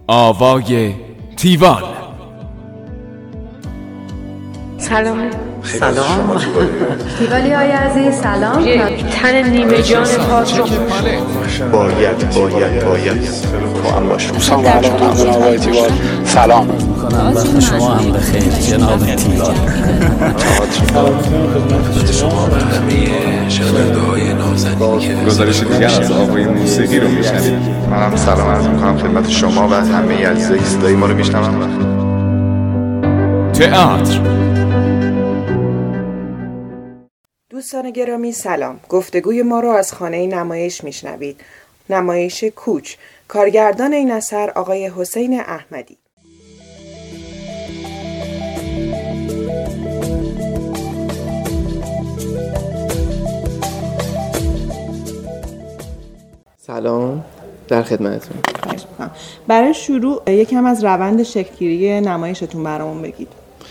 آوای تیوان. سلام. سلام تیوالی های عزیز سلام. یک تن نیمه جان تئاتر باید تو هم باشم. سلام علیکم آوای تیوان. سلام میکنم وقت شما هم بخیر جناب تیوان. خدمت شما و همه شنونده های نازنین که گزارش دیگر از آوای موسیقی رو میشنید. منم سلام عرض میکنم خدمت شما و همه عزیزایی که صدای ما رو میشنون. تئاتر. دوستان گرامی سلام. گفتگوی ما رو از خانه نمایش میشنوید. نمایش کوچ. کارگردان این اثر آقای حسین احمدی. سلام، در خدمتتون. برای شروع یکم از روند شکل‌گیری نمایشتون برامون بگید.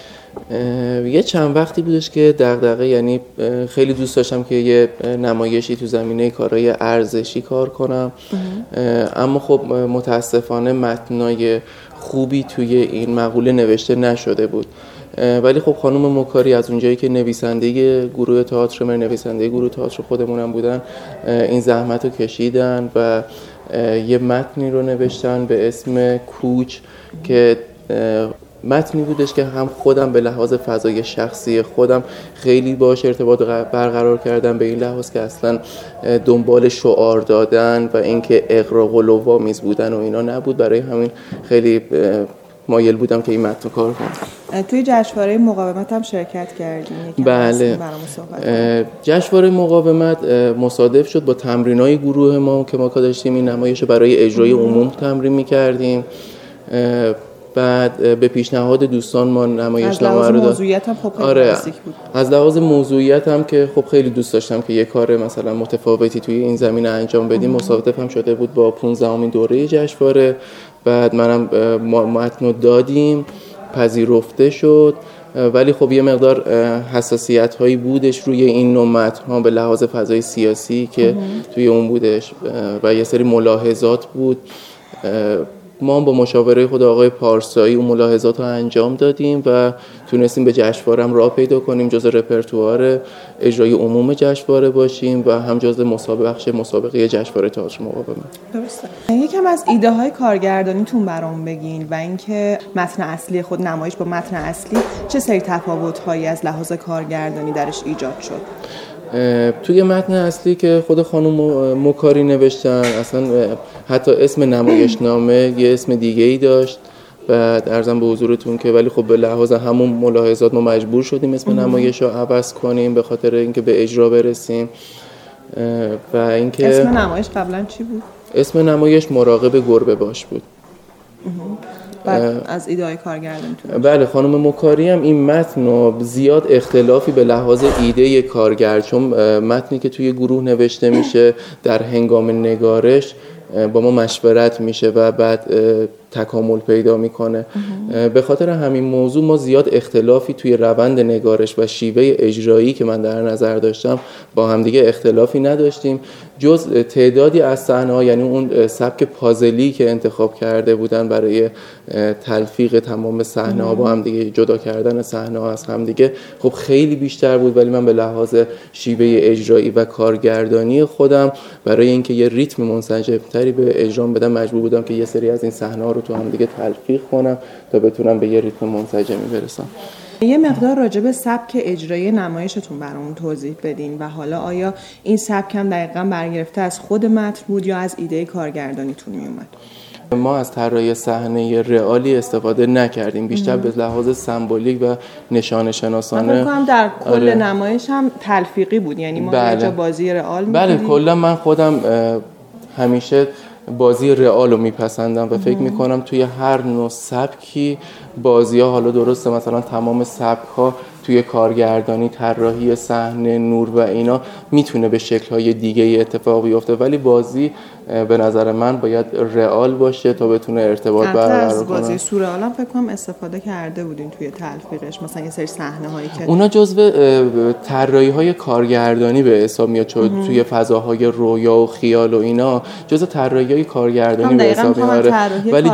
یه چند وقتی بودش که دغدغه، یعنی خیلی دوست داشتم که یه نمایشی تو زمینه کارهای ارزشی کار کنم، اما خب متاسفانه متنای خوبی توی این مقوله نوشته نشده بود. ولی خب خانم مکاری از اونجایی که نویسنده گروه تئاتر خودمونم بودن، این زحمت رو کشیدن و یه متنی رو نوشتن به اسم کوچ که متنی بودش که هم خودم به لحاظ فضای شخصی خودم خیلی باهاش ارتباط برقرار کردم، به این لحاظ که اصلا دنبال شعار دادن و اینکه اغراق و لوامیز بودن و اینا نبود. برای همین خیلی مایل بودم که این متن کار کنم. توی جشنواره مقاومت هم شرکت کردیم. بله، جشنواره مقاومت مصادف شد با تمرینای گروه ما که ما داشتیم این نمایش رو برای اجرای عموم تمرین می‌کردیم. بعد به پیشنهاد دوستان ما نمایشنامه رو موضوعیت هم خب خیلی کلاسیک بود. از لحاظ موضوعیت هم که خب خیلی دوست داشتم که یه کار مثلا متفاوتی توی این زمینه انجام بدیم. مصادف هم شده بود با 15مین دوره جشنواره. بعد منم متن رو دادیم، پذیرفته شد، ولی خب یه مقدار حساسیت هایی بودش روی این نوع متن ها به لحاظ فضای سیاسی که توی اون بودش و یه سری ملاحظات بود. ما با مشاوره خود آقای پارسایی اون ملاحظات رو انجام دادیم و تونستیم به جشنواره هم راه پیدا کنیم، جزء رپرتوار اجرای عموم جشنواره باشیم و هم جزء مسابقه جشنواره تئاتر مقاومت. درسته. یکم از ایده های کارگردانیتون برام بگین و اینکه متن اصلی خود نمایش با متن اصلی چه سری تفاوت هایی از لحاظ کارگردانی درش ایجاد شد. توی متن اصلی که خود خانم مکاری نوشتن، اصلا حتی اسم نمایشنامه یه اسم دیگه ای داشت. بعد عرضم به حضورتون که ولی خب به لحاظ همون ملاحظات ما مجبور شدیم اسم نمایش رو عوض کنیم به خاطر اینکه به اجرا برسیم. و اینکه اسم نمایش قبلا چی بود؟ اسم نمایش مراقب گربه باش بود. بعد از ایده کارگردانیتون. بله، خانم مکاری هم این متن رو زیاد اختلافی به لحاظ ایده کارگر، چون متنی که توی گروه نوشته میشه در هنگام نگارش با ما مشورت میشه و بعد تکامل پیدا میکنه. به خاطر همین موضوع ما زیاد اختلافی توی روند نگارش و شیوه اجرایی که من در نظر داشتم با همدیگه اختلافی نداشتیم، جز تعدادی از صحنه‌ها، یعنی اون سبک پازلی که انتخاب کرده بودن برای تلفیق تمام صحنه‌ها با همدیگه، جدا کردن صحنه‌ها از همدیگه، خب خیلی بیشتر بود. ولی من به لحاظ شیوه اجرایی و کارگردانی خودم برای اینکه یه ریتم منسجم‌تری به اجرام بدم مجبور بودم که یه سری از این صحنه‌ها رو تو هم دیگه تلفیق کنم تا بتونم به یه ریتم منسجمی برسم. یه مقدار راجع به سبک اجرایی نمایشتون برامون توضیح بدین و حالا آیا این سبک هم دقیقاً برگرفته از خود متن بود یا از ایده کارگردانیتون میومد؟ ما از طراحی صحنه رئالی استفاده نکردیم، بیشتر به لحاظ سمبولیک و نشانه شناسانه. فکر کنم در کل نمایش هم تلفیقی بود، یعنی ما یه جا بازی رئال می‌دیدیم. بله، کلا من خودم همیشه بازی رئال رو میپسندم و فکر میکنم توی هر نوع سبکی بازی‌ها، حالا درسته مثلا تمام سبک‌ها توی کارگردانی، طراحی صحنه، نور و اینا میتونه به شکل‌های دیگه اتفاق بیفته، ولی بازی به نظر من باید رئال باشه تا بتونه ارتباط برقرار کنه. از بازی سورئال فکر کنم استفاده کرده بودین توی تلفیقش، مثلا یه سری صحنه‌هایی که اونا جزو طراحی‌های کارگردانی به حساب میاد، چون توی فضاهای رویا و خیال و اینا جزو طراحی‌های کارگردانی به حساب میاد. ولی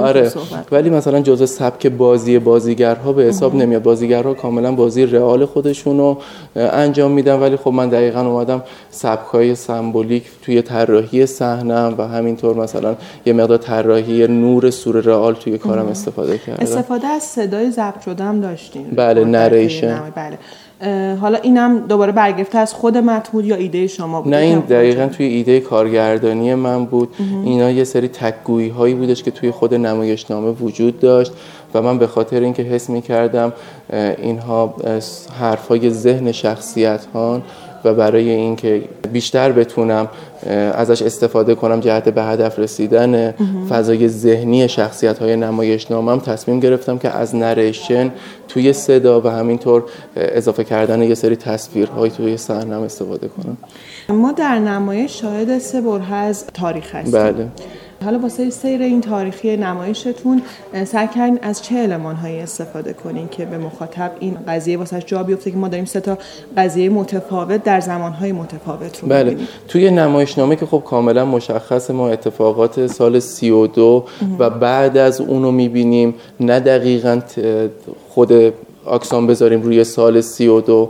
ولی مثلا جزو سبک بازی بازیگرها به حساب نمیاد. بازیگرها کاملا بازی رئال خودشونو انجام میدن، ولی خب من دقیقاً اومدم سبک‌های سمبولیک توی طراحی صحنه‌ام و همینطور مثلا یه مقدار طراحی نور سور رئال توی کارم استفاده کردم. استفاده از صدای ضبط شده هم داشتین؟ بله، نریشن. بله. حالا اینم دوباره برگرفته از خود متن بود یا ایده شما بود؟ نه، این دقیقاً توی ایده کارگردانی من بود. اینا یه سری تک‌گویی هایی بودش که توی خود نمایشنامه وجود داشت و من به خاطر اینکه حس می‌کردم اینها حرفای ذهن شخصیت هان و برای اینکه بیشتر بتونم ازش استفاده کنم جهت به هدف رسیدن فضای ذهنی شخصیت‌های نمایشنامه‌ام، تصمیم گرفتم که از نریشن توی صدا و همینطور اضافه کردن یه سری تصویرهای توی صحنه‌ام استفاده کنم. ما در نمایش شاهد 3 بره از تاریخ هستیم. بله. حالا واسه سیر این تاریخی نمایشتون سعی کردین از چه المان‌هایی استفاده کنین که به مخاطب این قضیه واسه جا بیفته که ما داریم 3 قضیه متفاوت در زمان‌های متفاوت رو بله. می‌بینیم؟ توی نمایشنامه که خب کاملا مشخص ما اتفاقات سال 32 و بعد از اونو می‌بینیم، نه دقیقاً خود اکسان بذاریم روی سال 32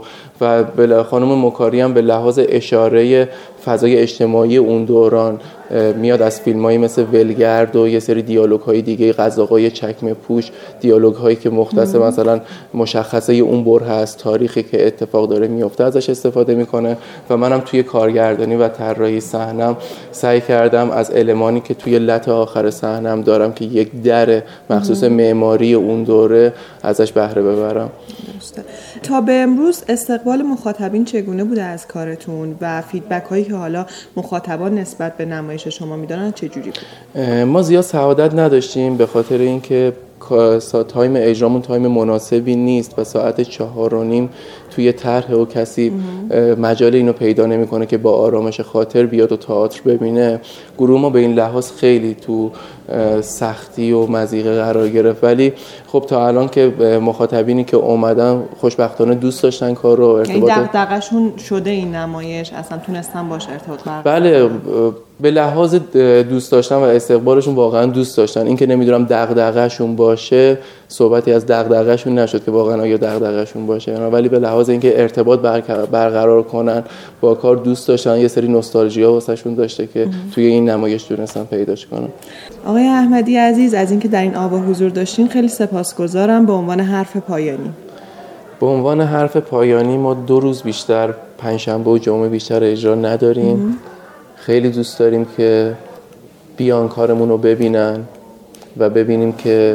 و خانم مکاری هم به لحاظ اشاره فضای اجتماعی اون دوران میاد از فیلمایی مثل ولگرد و یه سری دیالوگ‌های دیگه، غذاهای چکمه پوش، دیالوگ‌هایی که مختص مثلا مشخصه اون بره هست، تاریخی که اتفاق داره میفته ازش استفاده میکنه و منم توی کارگردانی و طراحی صحنه‌ام سعی کردم از المانی که توی لط آخر صحنه‌ام دارم که یک در مخصوص معماری اون دوره ازش بهره ببرم. تا به امروز استقبال مخاطبین چگونه بوده از کارتون و فیدبک هایی که حالا مخاطبان نسبت به نمایش شما میدونن چجوری بود؟ ما زیاد سعادت نداشتیم به خاطر اینکه تایم اجرامون تایم مناسبی نیست و ساعت 4:30 توی طرح و کسی مجال اینو پیدا نمیکنه که با آرامش خاطر بیاد و تئاتر ببینه. گروه ما به این لحاظ خیلی تو سختی و مضیقه قرار گرفت، ولی خب تا الان که مخاطبینی که اومدن خوشبختانه دوست داشتن کار رو، ارتباط دغدغه‌شون شده این نمایش، اصلا تونستن باشه ارتباط برقرار. بله، به لحاظ دوست داشتن و استقبالشون واقعا دوست داشتن. این که نمیدونم دغدغه‌شون باشه، صحبتی از دغدغه‌شون نشد که واقعا آیا دغدغه‌شون باشه، ولی به لحاظ اینکه ارتباط برقرار کنن با کار دوست داشتن، یه سری نوستالژیا واسهشون داشته که توی این نمایش تونستن پیداش کنن. آقای احمدی عزیز، از اینکه در این آوا حضور داشتین خیلی سپاسگزارم. به عنوان حرف پایانی. به عنوان حرف پایانی ما 2 روز بیشتر، پنجشنبه و جمعه بیشتر اجرا نداریم. خیلی دوست داریم که بیان کارمون رو ببینن و ببینیم که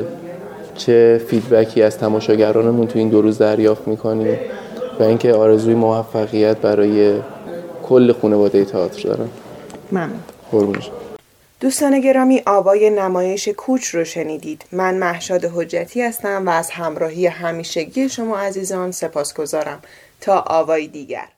چه فیدبکی از تماشاگرانمون تو این 2 روز دریافت میکنیم و اینکه آرزوی موفقیت برای کل خانواده تئاتر دارم. ممنون. قربونش. دوستان گرامی، آوای نمایش کوچ رو شنیدید. من مهشاد حجتی هستم و از همراهی همیشگی شما عزیزان سپاسگزارم. تا آوای دیگر.